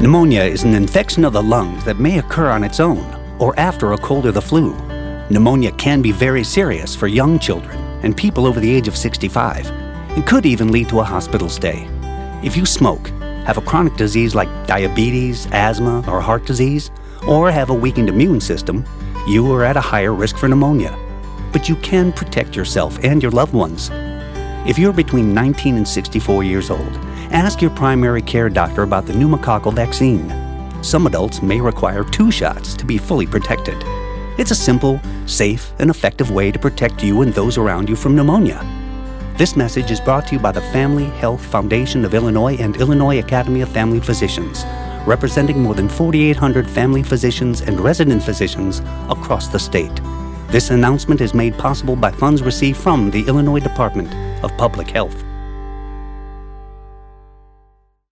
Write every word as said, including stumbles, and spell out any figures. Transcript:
Pneumonia is an infection of the lungs that may occur on its own or after a cold or the flu. Pneumonia can be very serious for young children and people over the age of sixty-five and could even lead to a hospital stay. If you smoke, have a chronic disease like diabetes, asthma, or heart disease, or have a weakened immune system, you are at a higher risk for pneumonia. But you can protect yourself and your loved ones. If you're between nineteen and sixty-four years old, ask your primary care doctor about the pneumococcal vaccine. Some adults may require two shots to be fully protected. It's a simple, safe, and effective way to protect you and those around you from pneumonia. This message is brought to you by the Family Health Foundation of Illinois and Illinois Academy of Family Physicians, representing more than forty-eight hundred family physicians and resident physicians across the state. This announcement is made possible by funds received from the Illinois Department of Public Health.